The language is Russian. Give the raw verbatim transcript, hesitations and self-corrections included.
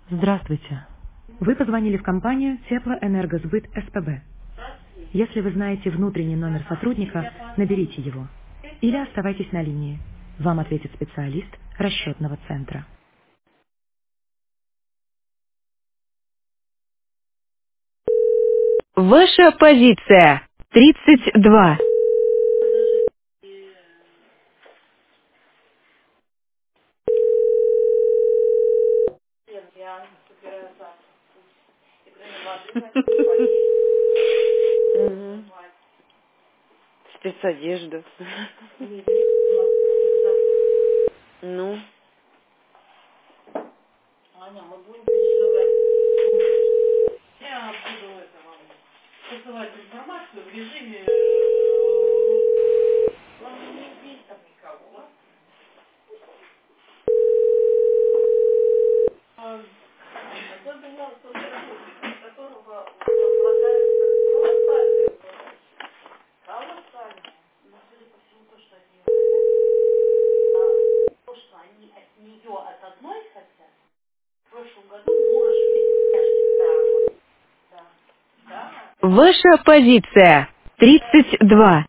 Здравствуйте. Вы позвонили в компанию Теплоэнергосбыт СПБ. Если вы знаете внутренний номер сотрудника, наберите его. Или оставайтесь на линии. Вам ответит специалист расчетного центра. Ваша позиция. тридцать два. Мгм. Спецодежда. Ну, ваша позиция. тридцать два.